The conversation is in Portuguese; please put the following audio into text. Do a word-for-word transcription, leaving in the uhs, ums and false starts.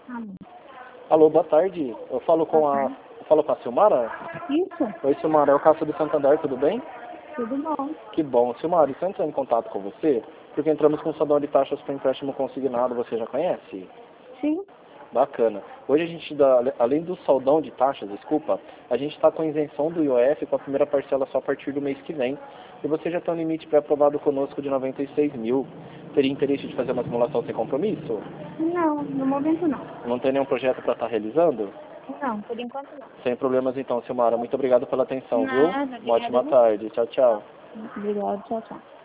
Tá bom. Alô, boa tarde. Eu falo com Boa a... tarde. Eu falo com a Silmara? Isso, Oi, Silmara. É o Cássio do Santander, tudo bem? tudo bom. Que bom. Silmara, estou entrando em contato com você porque entramos com o saldo de taxas para empréstimo consignado. Você já conhece? Sim, Bacana. Hoje a gente dá, além do saldão de taxas, desculpa, a gente está com isenção do I O F com a primeira parcela só a partir do mês que vem. E você já tem um limite pré-aprovado conosco de noventa e seis mil. Teria interesse de fazer uma simulação sem compromisso? não, no momento não. Não tem nenhum projeto para estar realizando? Não, por enquanto não. Sem problemas então, Silmara. Muito obrigado pela atenção, viu? Nada, Uma obrigada a ótima você. tarde. Tchau, tchau. Obrigada, tchau, tchau.